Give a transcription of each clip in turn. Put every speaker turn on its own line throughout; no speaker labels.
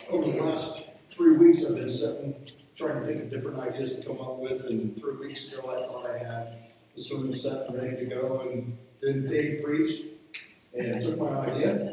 over the last 3 weeks, I've been trying to think of different ideas to come up with, and 3 weeks ago, I thought I had the sermon set and ready to go, and then Dave preached, and took my idea.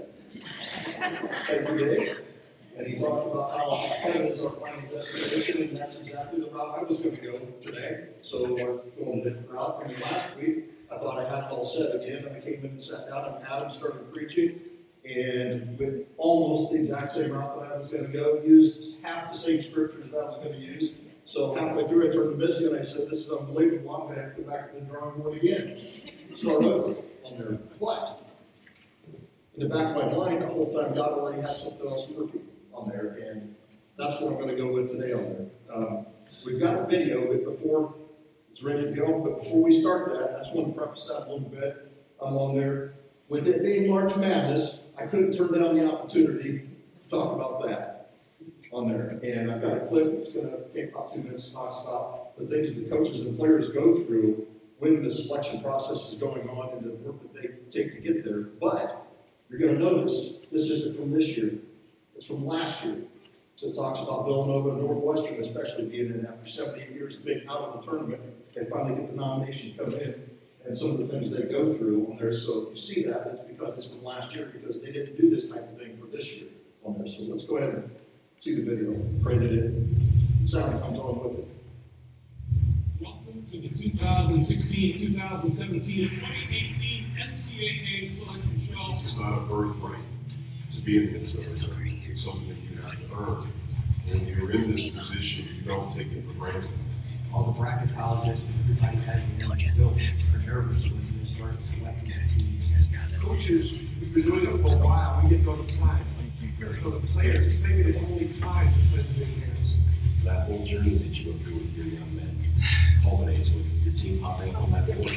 Thank you, Dave. And he talked about how heaven is our final destination, and that's exactly the route I was going to go today. So we're going a different route. I mean, last week, I thought I had it all set again, and I came in and sat down, and Adam started preaching, and with almost the exact same route that I was going to go, used half the same scriptures that I was going to use. So halfway through, I turned to Missy, and I said, this is unbelievable. I'm going to have to go back to the drawing board again. Start over on there. But in the back of my mind, the whole time, God already had something else working on there, and that's what I'm going to go with today on there. We've got a video of it before it's ready to go, but before we start that, I just want to preface that a little bit. I'm on there. With it being March Madness, I couldn't turn down the opportunity to talk about that on there. And I've got a clip that's going to take about 2 minutes to talk about the things that the coaches and players go through when the selection process is going on and the work that they take to get there. But you're going to notice this isn't from this year. It's from last year. So it talks about Villanova and Northwestern especially being in after 78 years of being out of the tournament. They finally get the nomination to come in and some of the things they go through on there. So if you see that, it's because it's from last year because they didn't do this type of thing for this year on there. So let's go ahead and see the video. Pray that the sound comes on with it.
Welcome to the 2016, 2017, and 2018 NCAA Selection Show.
It's not a birthright to be in the NCAA. It's something that you have to earn. When you're in this position, you don't take it for granted.
All the bracketologists and everybody had still nervous when you start selecting teams.
Coaches, we've been doing it for a while. We get to all the time. For the players, it's maybe the only time to play the big hands.
That whole journey that you go through with your young men culminates with your team hopping on that board.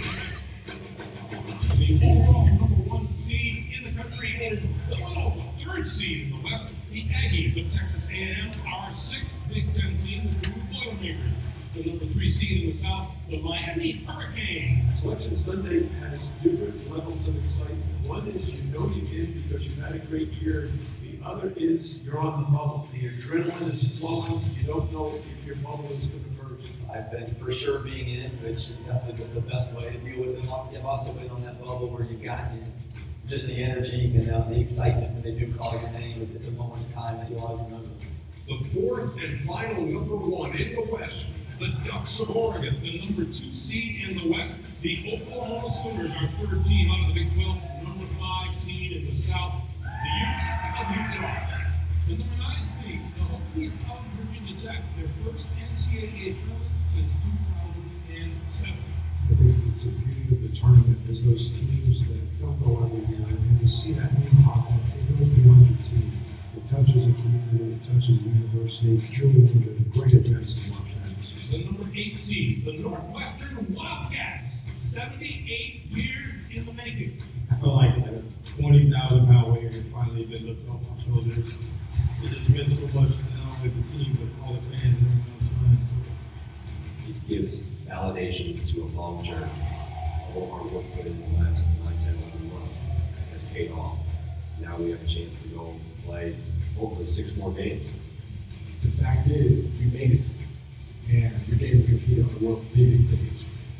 The overall #1 seed in the country is Villanova. 3rd seed in the West, the Aggies of Texas A&M, our 6th Big Ten team, the Purdue Boilermakers. The #3 seed in the South, the Miami Hurricanes.
Selection Sunday has different levels of excitement. One is you know you did because you've had a great year. The other is you're on the bubble. The adrenaline is flowing. You don't know if your bubble is going to burst.
I've been for sure being in, which is definitely the best way to deal with it. I've also been on that bubble where you've got just the energy and the excitement when they do call your name. It's a moment in time that you'll always remember.
The 4th and final #1 in the West, the Ducks of Oregon, the #2 seed in the West, the Oklahoma Sooners, our 3rd team out of the Big 12, #5 seed in the South, the Utes of Utah. The #9 seed, the Hokies of Virginia Tech, their first NCAA tournament since 2007.
I think it's the beauty of the tournament is those teams that don't go everywhere, and to see that name pop up, it goes beyond your team. It touches a community, it touches a university. It's truly one of the great events of March Madness.
The #8 seed, the Northwestern Wildcats, 78 years in the making.
I felt like a 20,000-pound weight had finally been lifted off my shoulders. It's just meant so much, not only the team, but all the fans and everyone else around it.
It gives validation to a long journey. All the hard work put in the last 9, 10, 11 months has paid off. Now we have a chance to go play hopefully 6 more games.
The fact is, we made it, and we're able to compete on the world's biggest stage.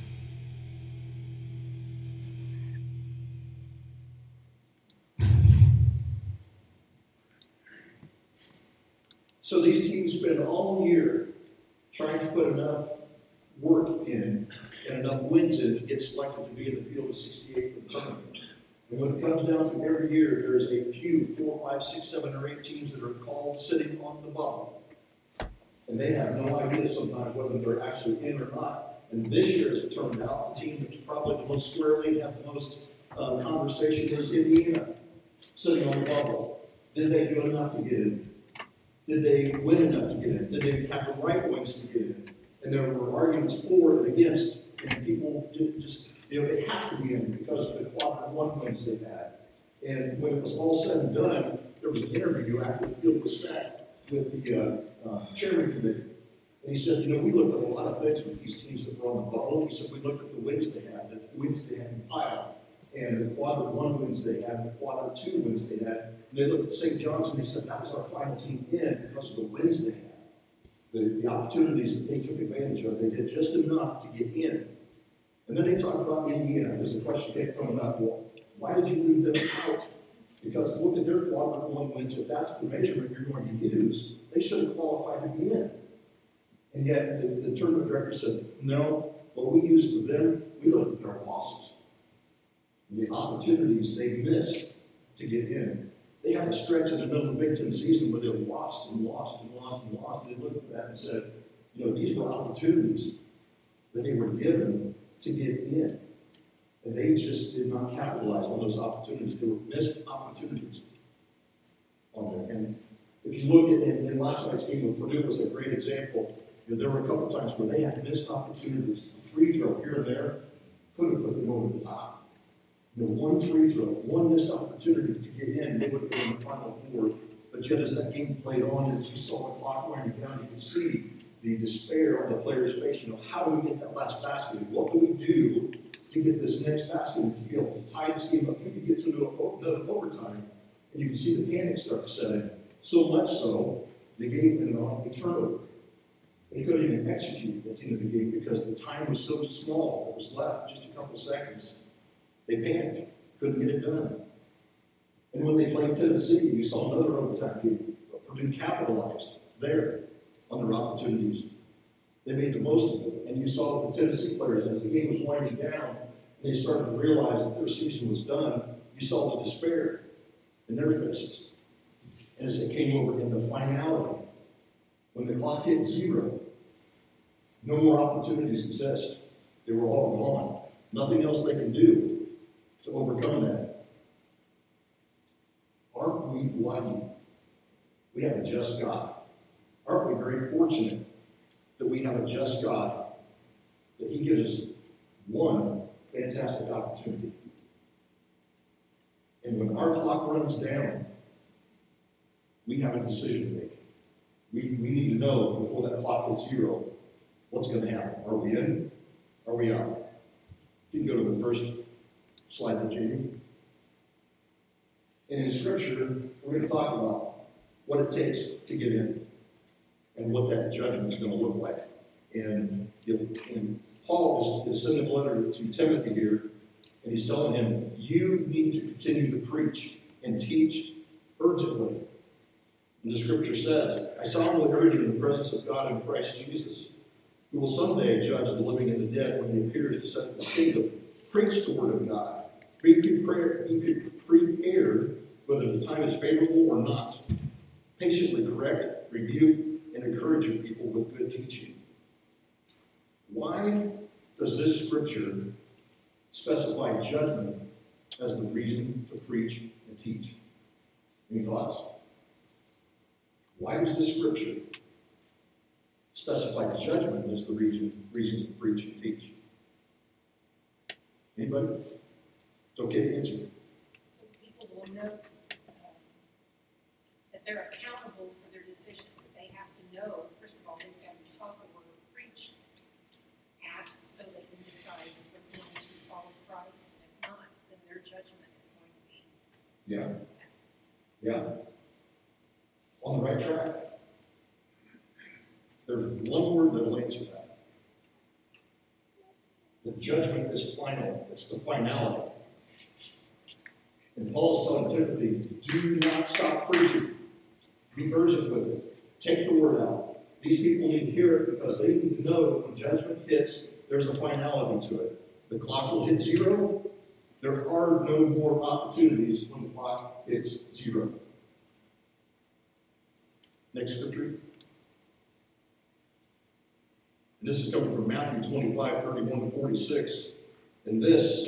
So these teams spend all year trying to put enough work in and enough wins in to get selected to be in the field of 68 for the tournament. And when it comes down to every year, there's a few, 4, 5, 6, 7, or 8 teams that are called sitting on the bubble. And they have no idea sometimes whether they're actually in or not. And this year, as it turned out, the team that's probably the most squarely and have the most conversation was Indiana, sitting on the bubble. Did they do enough to get in? Did they win enough to get in? Did they have the right wins to get in? And there were arguments for and against, and people just, they have to be in because of the quadrant 1 wins they had. And when it was all said and done, there was an interview after the field was set with the chairman committee. And he said, we looked at a lot of things with these teams that were on the bubble. He said, we looked at the wins they had in the pile. and the quadrant 1 wins they had, the quadrant 2 wins they had. And they looked at St. John's and they said that was our final team in because of the wins they had. The opportunities that they took advantage of, they did just enough to get in. And then they talked about Indiana, because the question kept coming up, well, why did you leave them out? Because look at their quadrant 1 wins. If that's the measurement you're going to use, they should have qualified to be in. And yet the tournament director said, no, what we use for them, we look at their losses. And the opportunities they missed to get in. They had a stretch in the middle of the Big Ten season where they lost and lost and lost and lost. They looked at that and said, you know, these were opportunities that they were given to get in. And they just did not capitalize on those opportunities. They were missed opportunities on there. And if you look at in last night's game with Purdue was a great example. You know, there were a couple times where they had missed opportunities. A free throw here and there could have put them over the top. You know, one free throw, one missed opportunity to get in, they would have been in the Final Four. But yet as that game played on, as you saw the clock winding down, you could see the despair on the player's face. You know, how do we get that last basket? What do we do to get this next basket to be able to tie this game up? You could get to another overtime, and you can see the panic start to set in. So much so, the game ended on a turnover. They couldn't even execute at the end of the game because the time was so small that was left, just a couple seconds. They panicked, couldn't get it done. And when they played Tennessee, you saw another overtime game. Purdue capitalized there on their opportunities. They made the most of it. And you saw the Tennessee players, as the game was winding down, and they started to realize that their season was done, you saw the despair in their faces. And as it came over in the finality, when the clock hit 0, no more opportunities exist. They were all gone. Nothing else they can do to overcome that. Aren't we lucky? We have a just God. Aren't we very fortunate that we have a just God, that He gives us one fantastic opportunity? And when our clock runs down, we have a decision to make. We need to know before that clock hits 0 what's going to happen. Are we in? Are we out? You can go to the first slide, Jamie. And in Scripture, we're going to talk about what it takes to get in and what that judgment's going to look like. And Paul is sending a letter to Timothy here, and he's telling him, you need to continue to preach and teach urgently. And the Scripture says, I solemnly urge you in the presence of God in Christ Jesus, who will someday judge the living and the dead when He appears to set the kingdom. Preach the word of God. Be prepared whether the time is favorable or not. Patiently correct, rebuke, and encourage your people with good teaching. Why does this Scripture specify judgment as the reason to preach and teach? Any thoughts? Why does this Scripture specify judgment as the reason to preach and teach? Anybody? It's okay to answer.
So people will know that they're accountable for their decision. They have to know, first of all, they've got to be taught the word preached at so they can decide if they're going to follow Christ. And if not, then their judgment is going to be.
Yeah. On the right track. There's one word that will answer that. The judgment is final. It's the finality. And Paul is telling Timothy, do not stop preaching. Be urgent with it. Take the word out. These people need to hear it because they need to know that when judgment hits, there's a finality to it. The clock will hit 0. There are no more opportunities when the clock hits 0. Next scripture. And this is coming from Matthew 25, 31 to 46. And this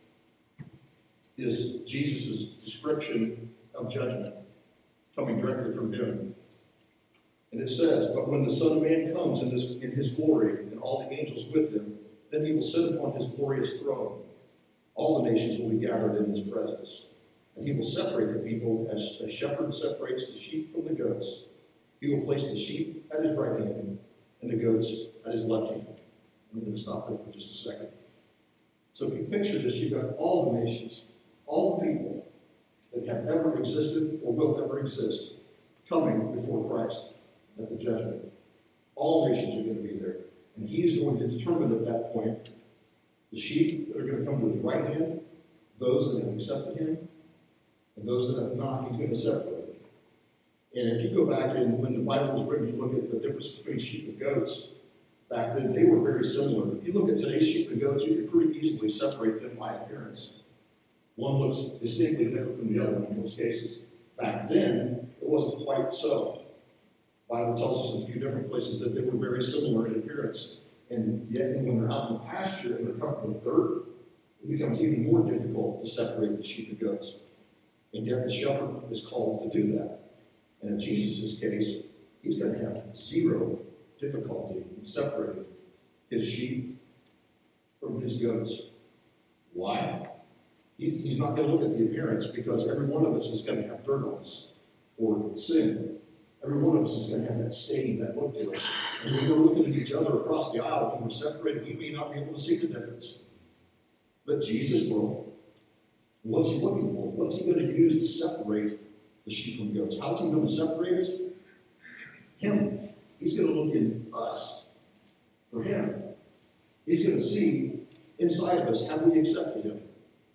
is Jesus' description of judgment, coming directly from Him. And it says, but when the Son of Man comes in his glory, and all the angels with Him, then He will sit upon His glorious throne. All the nations will be gathered in His presence. And He will separate the people as a shepherd separates the sheep from the goats. He will place the sheep at His right hand, and the goats at His left hand. I'm going to stop there for just a second. So if you picture this, you've got all the nations, all the people that have ever existed or will ever exist coming before Christ at the judgment. All nations are going to be there. And he's going to determine at that point the sheep that are going to come to his right hand, those that have accepted him, and those that have not, he's going to separate. And if you go back and when the Bible was written, you look at the difference between sheep and goats. Back then, they were very similar. If you look at today's sheep and goats, you can pretty easily separate them by appearance. One looks distinctly different from the other one in most cases. Back then, it wasn't quite so. The Bible tells us in a few different places that they were very similar in appearance. And yet, when they're out in the pasture and they're covered with dirt, it becomes even more difficult to separate the sheep and goats. And yet, the shepherd is called to do that. And in Jesus' case, he's going to have zero difficulty in separating his sheep from his goats. Why? He's not going to look at the appearance because every one of us is going to have dirt on us or sin. Every one of us is going to have that stain, that look to us. And when we're looking at each other across the aisle, when we're separated, we may not be able to see the difference. But Jesus will. What's he looking for? What's he going to use to separate the sheep from goats? How's he going to separate us? Him. He's going to look in us for him. He's going to see inside of us, have we accepted him?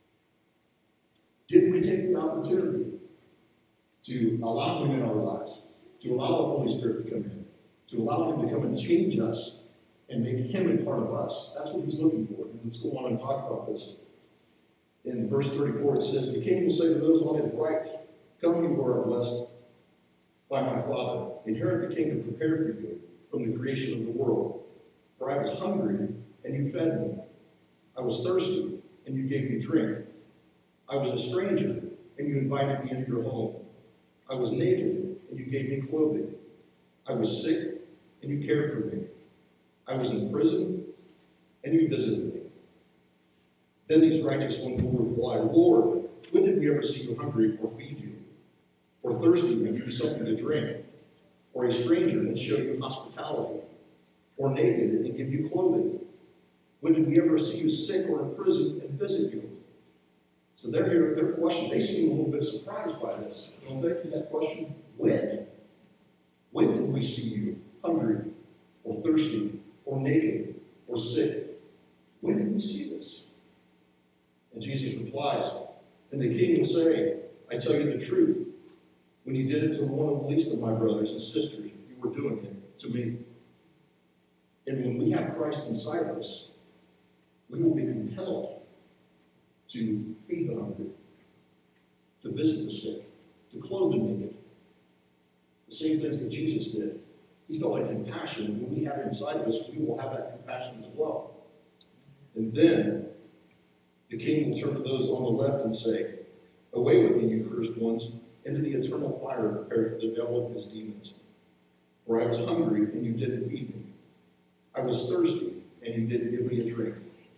Did we take the opportunity to allow him in our lives, to allow the Holy Spirit to come in, to allow him to come and change us and make him a part of us? That's what he's looking for. And let's go on and talk about this. In verse 34, it says, "The king will say to those on his right, 'Come, you who are blessed by my Father, inherit the kingdom prepared for you from the creation of the world. For I was hungry, and you fed me. I was thirsty, and you gave me drink. I was a stranger, and you invited me into your home. I was naked, and you gave me clothing. I was sick, and you cared for me. I was in prison, and you visited me.' Then these righteous ones will reply, 'Lord, when did we ever see you hungry or feed you? Or thirsty and give you something to drink? Or a stranger and show you hospitality? Or naked and give you clothing? When did we ever see you sick or in prison and visit you?'" So their question, they seem a little bit surprised by this. Don't they? That question, when? When did we see you hungry or thirsty or naked or sick? When did we see this? And Jesus replies, "And the king will say, 'I tell you the truth. When you did it to one of the least of my brothers and sisters, you were doing it to me.'" And when we have Christ inside of us, we will be compelled to feed the hungry, to visit the sick, to clothe the naked. The same things that Jesus did. He felt like compassion, and when we have it inside of us, we will have that compassion as well. And then the king will turn to those on the left and say, "Away with you, you cursed ones, into the eternal fire prepared for the devil and his demons. For I was hungry, and you didn't feed me. I was thirsty, and you didn't give me a drink.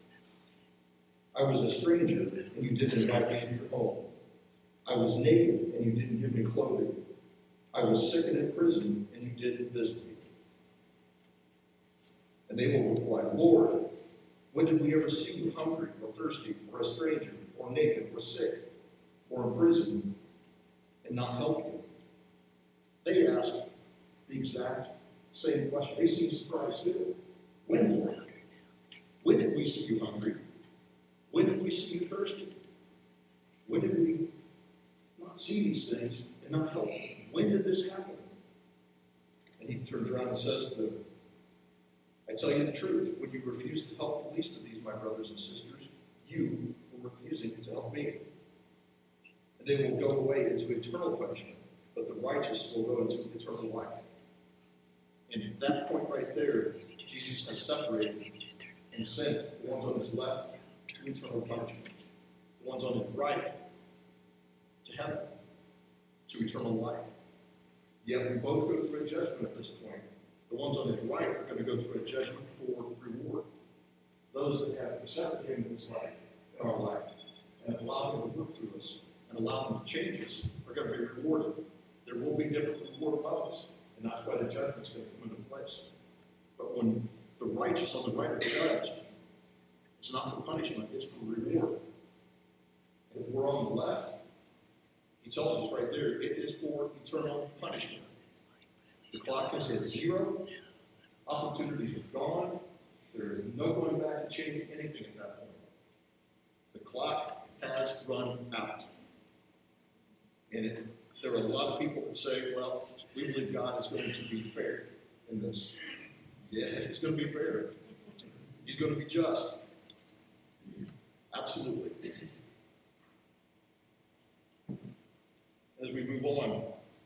I was a stranger, and you didn't invite me into your home. I was naked, and you didn't give me clothing. I was sick and in prison, and you didn't visit me." And they will reply, "Lord, when did we ever see you hungry or thirsty or a stranger or naked or sick or in prison and not help you?" They ask the exact same question. They seem surprised too. When, Lord? When did we see you hungry? When did we see you thirsty? When did we not see these things and not help you? When did this happen? And he turns around and says to them, "I tell you the truth, when you refuse to help the least of these, my brothers and sisters, you were refusing to help me. And they will go away into eternal punishment, but the righteous will go into eternal life." And at that point right there, Jesus has separated and sent the ones on his left to eternal punishment, the ones on his right to heaven, to eternal life. Yet we both go through a judgment at this point. The ones on his right are going to go through a judgment for reward. Those that have accepted him in his life, in our life, and allowed him to work through us, and allowed him to change us, are going to be rewarded. There will be different reward above us, and that's why the judgment's going to come into place. But when the righteous on the right are judged, It's not for punishment, it's for reward. And if we're on the left, he tells us right there, it is for eternal punishment. The clock has hit 0. Opportunities are gone. There is no going back and changing anything at that point. The clock has run out. And there are a lot of people that say, well, we believe God is going to be fair in this. Yeah, he's going to be fair. He's going to be just. Absolutely. As we move on,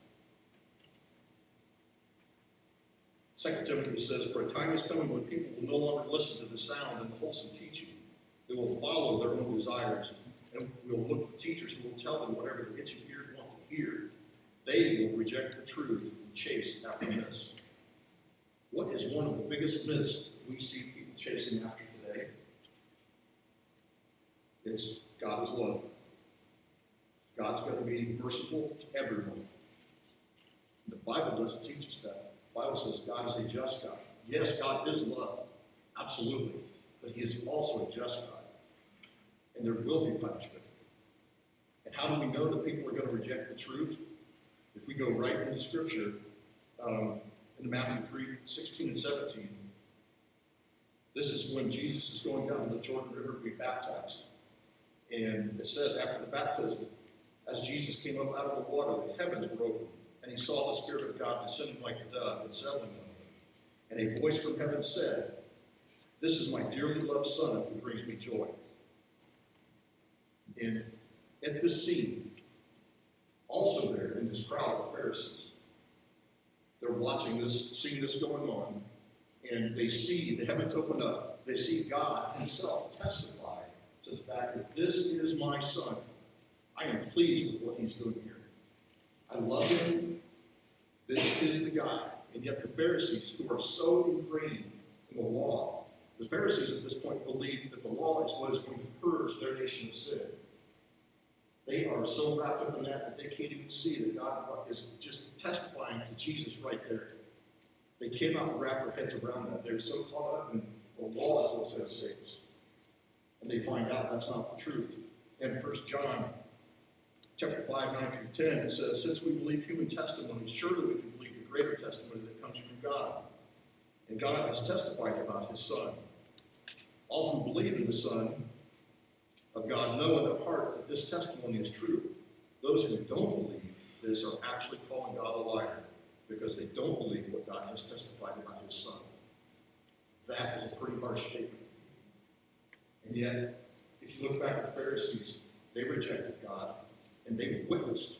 2 Timothy says, for a time is coming when people will no longer listen to the sound and the wholesome teaching. They will follow their own desires, and will look for teachers who will tell them whatever the itching ears want to hear. They will reject the truth and chase after myths. What is one of the biggest myths that we see people chasing after today? It's God is love. God's going to be merciful to everyone. The Bible doesn't teach us that. The Bible says God is a just God. Yes, God is love. Absolutely. But he is also a just God. And there will be punishment. And how do we know that people are going to reject the truth? If we go right into Scripture, in Matthew 3:16 and 17, this is when Jesus is going down the Jordan River to be baptized. And it says, after the baptism, as Jesus came up out of the water, the heavens were opened, and he saw the Spirit of God descending like a dove and settling on him. And a voice from heaven said, this is my dearly loved Son who brings me joy. And at this scene, also there in this crowd of Pharisees, they're watching this, seeing this going on, and they see the heavens open up. They see God himself testify to the fact that this is my Son. I am pleased with what he's doing here. I love him. This is the guy. And yet the Pharisees, who are so ingrained in the law, the Pharisees at this point believe that the law is what is going to purge their nation of sin. They are so wrapped up in that they can't even see that God is just testifying to Jesus right there. They cannot wrap their heads around that. They're so caught up in the law is what's going to save us. And they find out that's not the truth. In 1 John chapter 5, 9 through 10, it says, since we believe human testimony, surely we can believe the greater testimony that comes from God. And God has testified about his Son. All who believe in the Son of God know in their heart that this testimony is true. Those who don't believe this are actually calling God a liar because they don't believe what God has testified about his Son. That is a pretty harsh statement. And yet, if you look back at the Pharisees, they rejected God, and they witnessed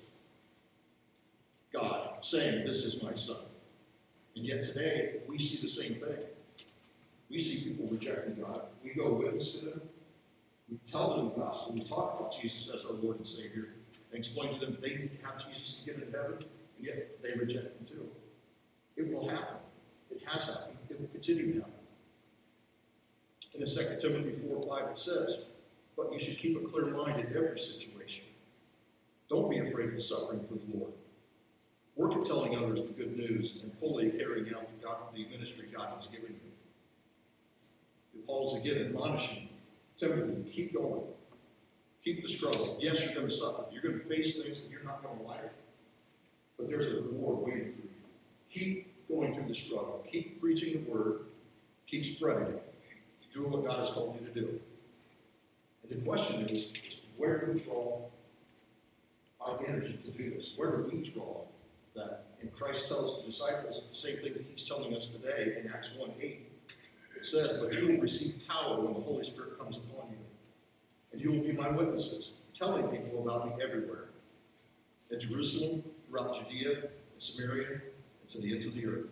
God saying, this is my Son. And yet today, we see the same thing. We see people rejecting God. We go witness to them. We tell them the gospel. We talk about Jesus as our Lord and Savior and explain to them they need to have Jesus to get into heaven, and yet they reject him too. It will happen. It has happened. It will continue to happen. In the 2 Timothy 4:5 it says, but you should keep a clear mind in every situation. Don't be afraid of the suffering for the Lord. Work at telling others the good news and fully carrying out the ministry God has given you. Paul's again admonishing Timothy, keep going. Keep the struggle. Yes, you're going to suffer. You're going to face things that you're not going to like. But there's a reward waiting for you. Keep going through the struggle. Keep preaching the word. Keep spreading it. Do what God has called you to do. And the question is where do we draw our energy to do this? Where do we draw that? And Christ tells the disciples the same thing that he's telling us today in Acts 1:8. It says, but you will receive power when the Holy Spirit comes upon you. And you will be my witnesses, telling people about me everywhere. In Jerusalem, throughout Judea, and Samaria, and to the ends of the earth.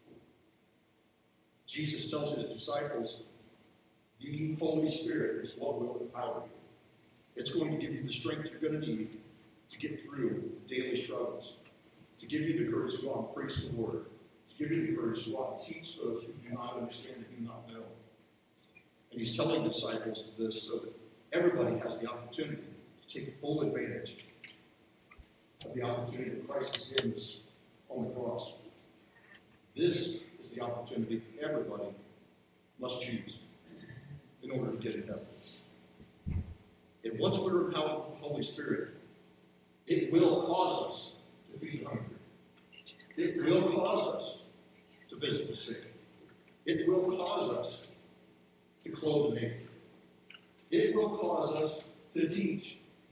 Jesus tells his disciples, the Holy Spirit is what will empower you. It's going to give you the strength you're going to need to get through the daily struggles, to give you the courage to go out and preach the word, to give you the courage to go out and teach those who do not understand and do not know. And he's telling disciples this so that everybody has the opportunity to take full advantage of the opportunity that Christ has given us on the cross. This is the opportunity that everybody must choose. in order to get in heaven. And once we're empowered with the Holy Spirit, it will cause us to feed the hungry. It will cause us to visit the sick. It will cause us to clothe the naked. It will cause us to teach.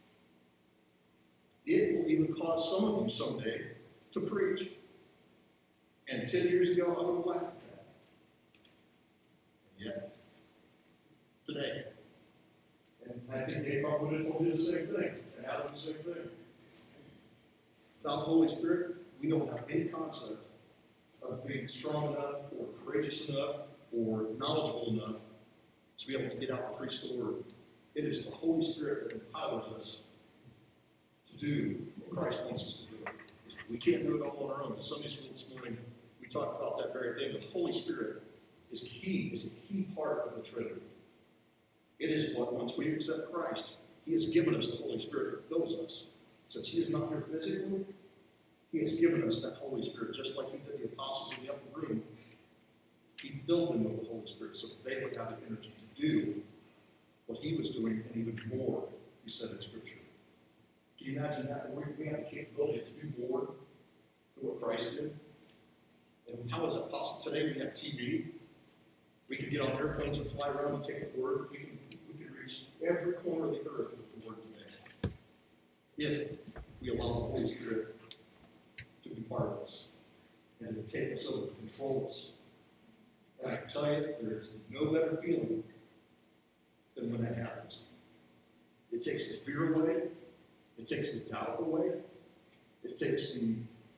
It will even cause some of you someday to preach. And 10 years ago, I would have laughed at that. And yet, today, and I think they probably would have told you the same thing, and Adam the same thing. Without the Holy Spirit, we don't have any concept of being strong enough, or courageous enough, or knowledgeable enough to be able to get out and preach the word. It is the Holy Spirit that empowers us to do what Christ wants us to do. We can't do it all on our own. In Sunday school this morning, we talked about that very thing. The Holy Spirit is key, is a key part of the Trinity. It is what, once we accept Christ, He has given us the Holy Spirit that fills us. Since He is not here physically, He has given us that Holy Spirit, just like He did the apostles in the upper room. He filled them with the Holy Spirit so that they would have the energy to do what He was doing and even more, He said in Scripture. Can you imagine that? We have the capability to do more than what Christ did. And how is that possible? Today we have TV. We can get on airplanes and fly around and take the word. We can reach every corner of the earth with the word today. If we allow the Holy Spirit to be part of us and to take us over, to control us. And I can tell you, there's no better feeling than when that happens. It takes the fear away. It takes the doubt away. It takes the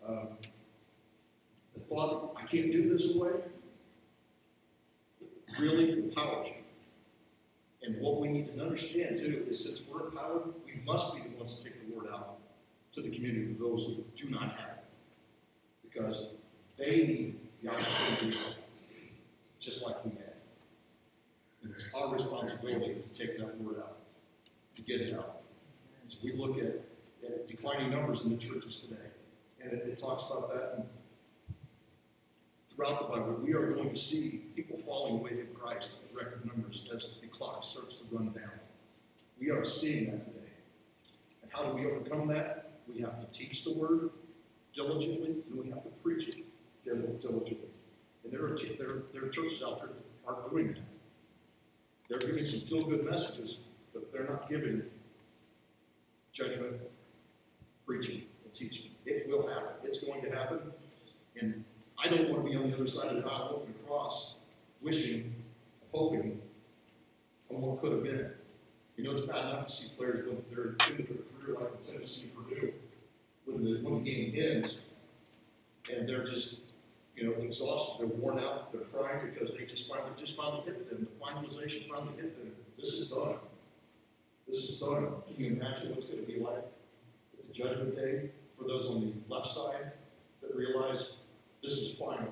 thought, I can't do this away. It really empowers you. And what we need to understand, too, is since we're empowered, we must be the ones to take the word out to the community of those who do not have it. Because they need the opportunity just like we have. And it's our responsibility to take that word out, to get it out. So we look at declining numbers in the churches today, and it talks about that. And throughout the Bible, we are going to see people falling away from Christ in record numbers as the clock starts to run down. We are seeing that today. And how do we overcome that? We have to teach the word diligently, and we have to preach it diligently. And there are churches out there that aren't doing that. They're giving some feel-good messages, but they're not giving judgment, preaching, and teaching. It will happen. It's going to happen. And I don't want to be on the other side of the aisle looking across, wishing, hoping on what could have been. You know, it's bad enough to see players when they're in their career like in Tennessee and Purdue, when the game ends, and they're just, exhausted, they're worn out, they're crying because they just finally hit them. The finalization finally hit them. This is done. This is done. Can you imagine what's going to be like at the judgment day for those on the left side that realize this is final?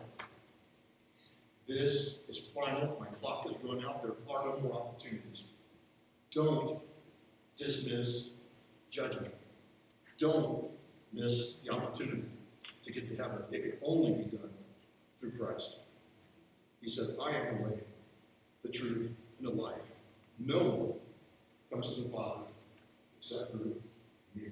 This is final. My clock has run out. There are no more opportunities. Don't dismiss judgment. Don't miss the opportunity to get to heaven. It can only be done through Christ. He said, I am the way, the truth, and the life. No one comes to the Father except through me.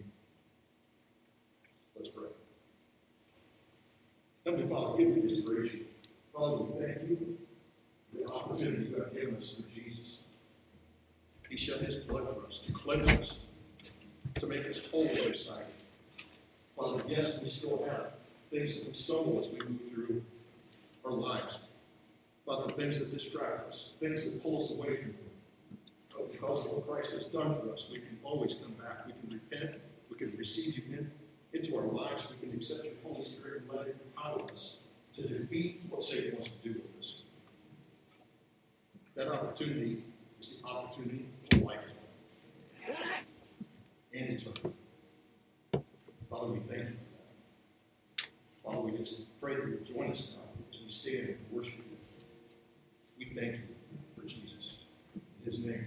Let's pray. Heavenly Father, give me this grace. Father, we thank you for the opportunity you have given us through Jesus. He shed his blood for us to cleanse us, to make us whole in your sight. Father, yes, we still have things that we stumble as we move through our lives. Father, things that distract us, things that pull us away from you. But because of what Christ has done for us, we can always come back. We can repent. We can receive you into our lives. We can accept your Holy Spirit and let it empower us to defeat what Satan wants to do with us. That opportunity is the opportunity for lifetime and eternity. Father, we thank you for that. Father, we just pray that you would join us now as we stand and worship you. We thank you for Jesus. In his name.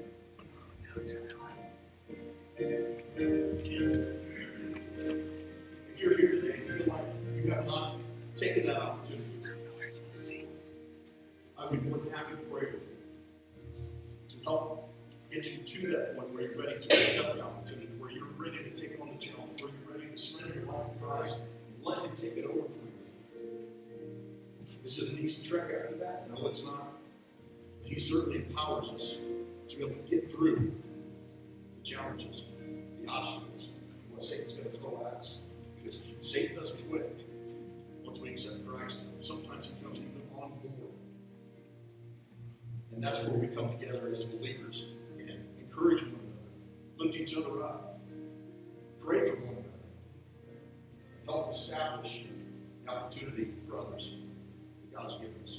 Amen. happy to pray with you to help get you to that point where you're ready to accept the opportunity, where you're ready to take on the challenge, where you're ready to surrender your life to Christ and let Him take it over for you. This is an easy trek after that. No, it's not. But He certainly empowers us to be able to get through the challenges, the obstacles, what Satan's going to throw at us. Because Satan doesn't quit once we accept Christ. Sometimes he comes even on board. And that's where we come together as believers and encourage one another, lift each other up, pray for one another, help establish the opportunity for others that God's given us.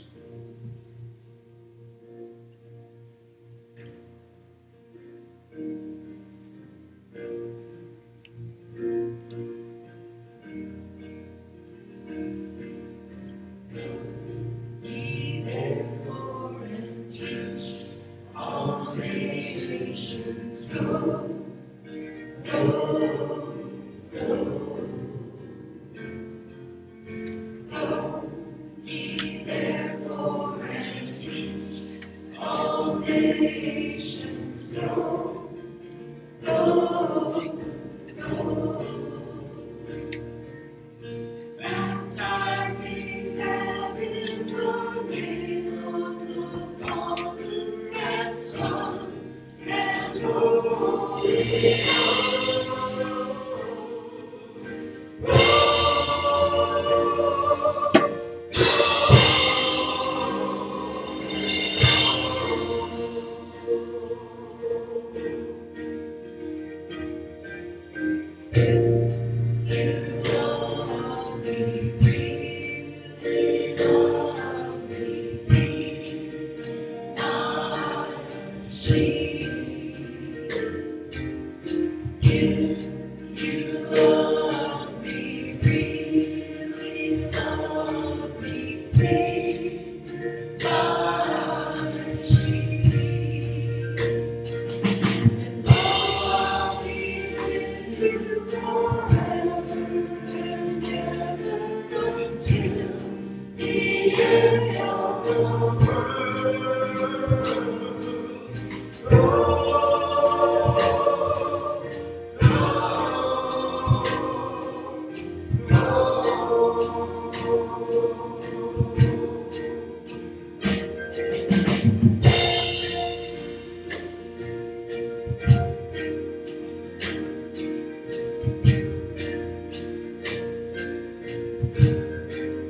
Until the world